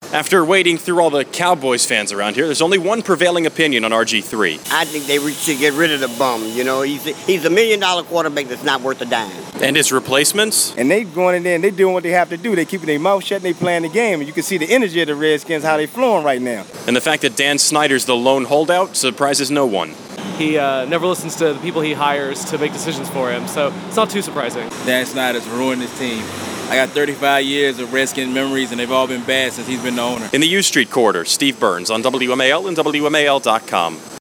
After wading through all the Cowboys fans around here, there's only one prevailing opinion on RG3. I think they should get rid of the bum. You know, he's a $1 million quarterback that's not worth a dime. And his replacements? And they going in there and they doing what they have to do. They keeping their mouth shut and they playing the game. And you can see the energy of the Redskins, how they flowing right now. And the fact that Dan Snyder's the lone holdout surprises no one. He never listens to the people he hires to make decisions for him, so it's not too surprising. Dan Snyder's ruined his team. I got 35 years of Redskin memories, and they've all been bad since he's been the owner. In the U Street Corridor, Steve Burns on WMAL and WMAL.com.